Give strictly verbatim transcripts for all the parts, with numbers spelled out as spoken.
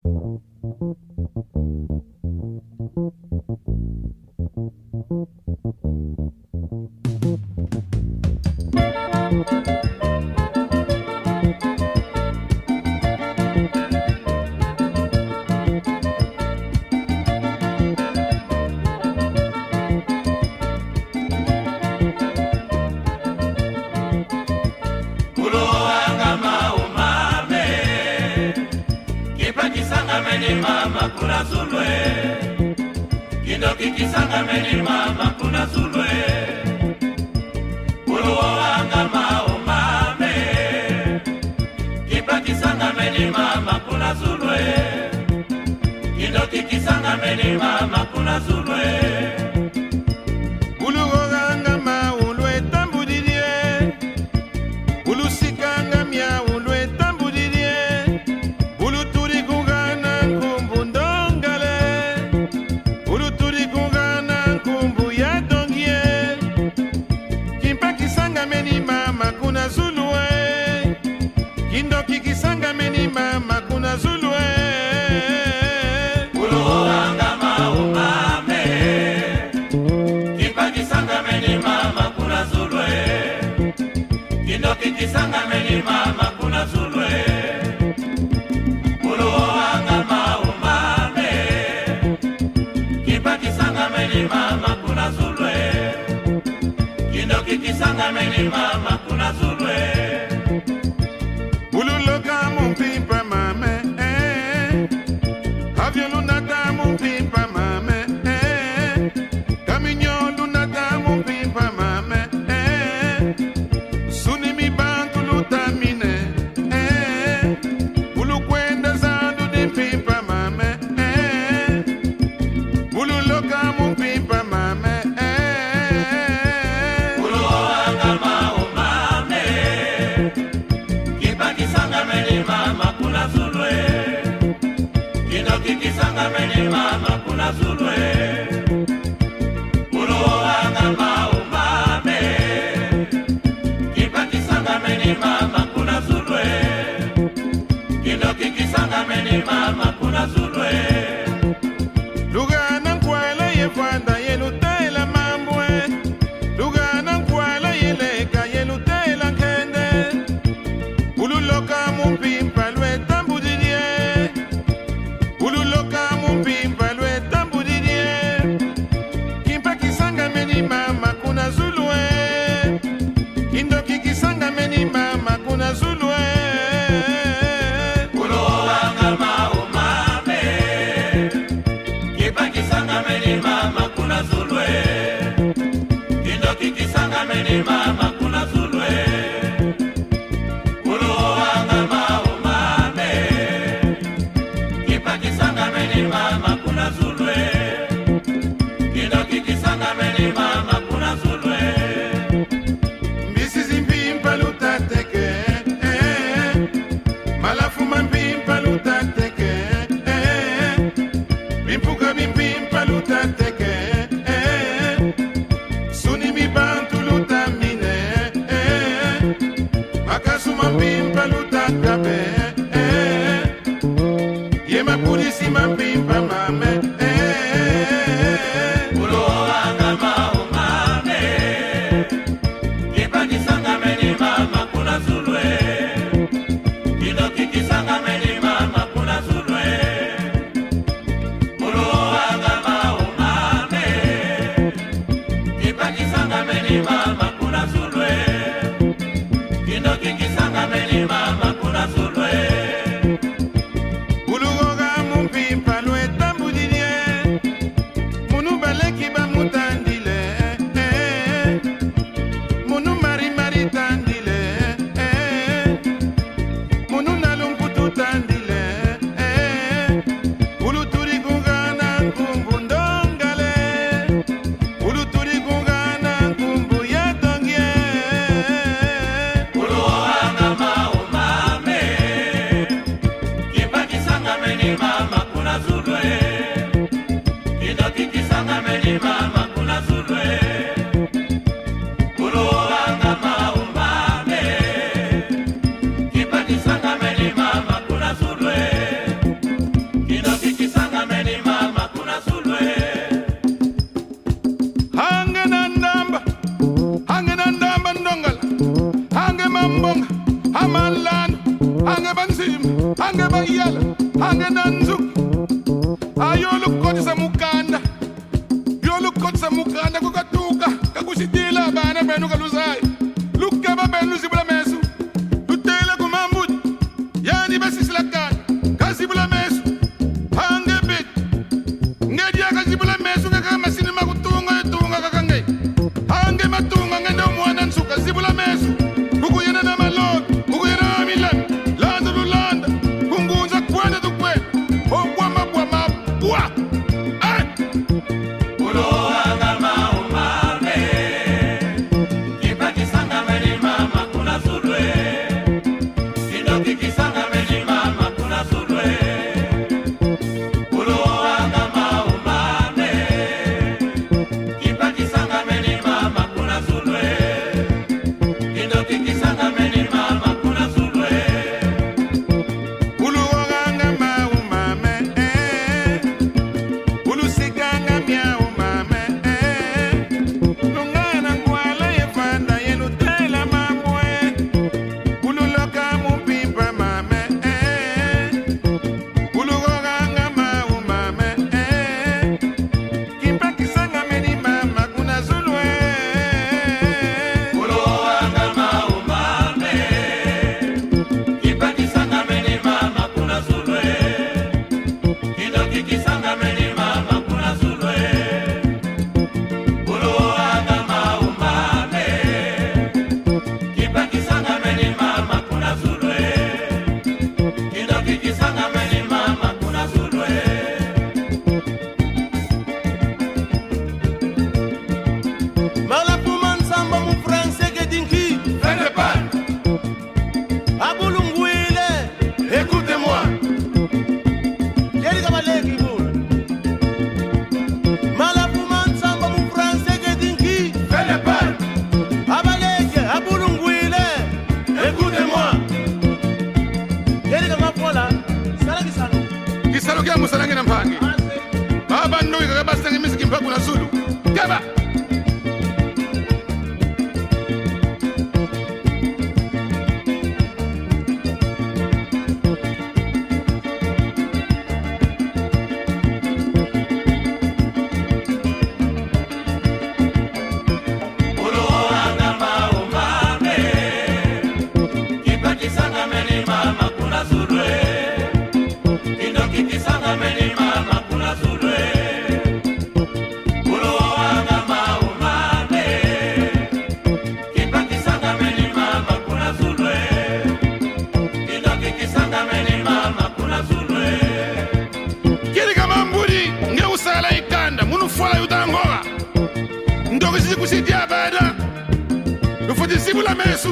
Mama kuna zulwe Kindoki kisanga meni mama kuna zulwe Uruwanga mao mame Kipa kisanga meni mama kuna zulwe Kindoki kisanga meni mama kuna zulwe Uruwanga mao ulwe tambudirie Ulusikanga mia ulwe tambudirie Uluturi kungana nkumbu ndongale Uluturi kungana nkumbu ya dongie Kimpa kisanga meni mama kuna zulwe Kindoki kisanga meni mama kuna zulwe Uruwanga mao mame Kipa kisanga meni mama kuna zulwe Kindoki kisanga meni mama kuna zulwe Uruwanga mao mame Kipa kisanga meni mama kuna zulwe Kindoki kisanga meni mama kuna zulwe Ululoka mumpimpa mame eh. Avyo lunata mumpimpa mame eh. Kaminyo lunata mumpimpa mame eh. Suni mi bantu lutamine eh. Ulukwenda zandu dimpimpa mame eh. Ululoka mumpimpa mame eh. Uruwanga mao mame Kipa kisanga meni mama kuna zulwe Kindoki kisanga meni mama kuna zulwe Uruwanga mao mame Kipa kisanga meni mama kuna zulwe Kindoki kisanga meni mama kuna zulwe Lugana nkwala yefanda yelutela mambwe Lugana nkwala yeleka yelutela nkende Ululoka mumpimpa lwe tambudirie Ululoka mumpimpa lwe tambudirie Kimpa kisanga meni mama kuna zulwe Kindoki kisanga meni mama kuna zulwe Uruwanga mao mame Kipa kisanga meni mama kuna zulwe Kindoki kisanga meni mama kuna zulwe Uruwanga mao mame Kipa kisanga meni mama kuna zulwe Kindoki kisanga meni mama kuna zulwe Mbisi zimpimpa lutateke eh. Malafuma mpimpa lutateke eh. Bimpuka bimpimpa lutateke eh. Suni mi bantu lutamine eh. Makasuma mpimpa lutakabe eh. Yema pulisi mampimpa mame eh. Uruwanga mao mame Kipa kisanga meni mama kuna zulwe Kindoki kisanga meni mama kuna zulwe Uruwanga mao mame Kipa kisanga meni mama kuna zulwe Kindoki kisanga meni mama kuna zulwe Ulugoga mumpimpa lwe tambudirie Munu baleki ba mutandile eh. Munu mari mari tandile eh. Munu nalumputu tandile eh. Uluturi kungana nkumbu ndongale Uluturi kungana nkumbu ya dongie Uruwanga mao mame Kipa kisanga meni mama kuna zulwe Kindoki kisanga meni mama kuna zulwe Uruwanga mao mame Kipa kisanga meni mama kuna zulwe angena nzuki ayolukotisa mukanda yolukotisa mukanda kukatuka kakushitila bana benu kaluzayi lukeba benu zibula mesu lutele kumambuti yani basisilakana kazibula mesu angebet ngedia kazibula mesu ngakamasini makutunga yetunga kakange ange matunga ngende mwana nsuka zibula mesu kukuyena na malobi kukuyena na milami landa lulanda kungunza kwenda tukwenda okwama bwama bwa Zibula mesu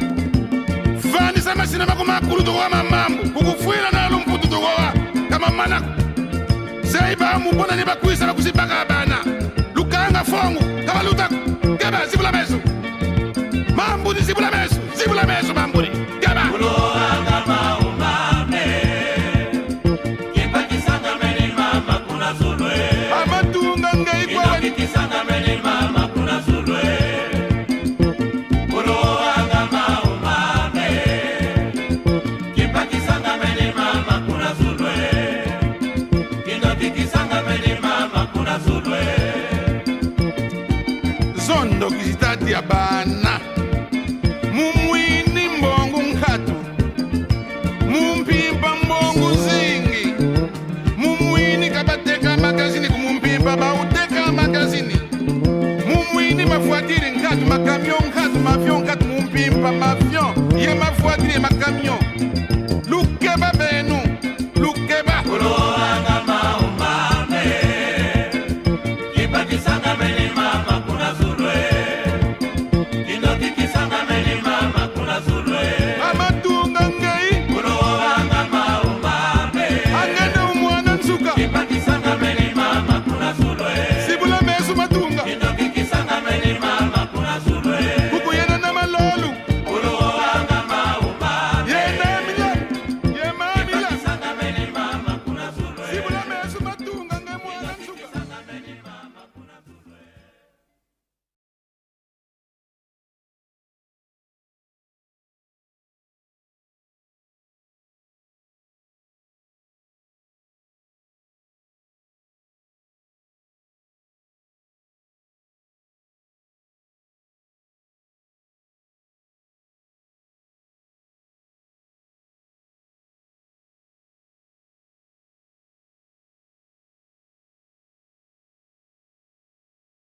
Vani sama sinema kumakulu tukowa mamambu Kukufuila na lumputu tukowa Kama mana Zeiba mubona niba kuisa na kusipaka abana Lukanga fongu Kama lutaku Gaba zibula mesu Mambu ni zibula mesu Zibula mesu mambu ni Gaba Uloanga maumame Kipa kisanga meni mama kuna zulwe Amatunga ngeikwa Inoki kisanga meni mama kuna zulwe Zondo kizitati ya bana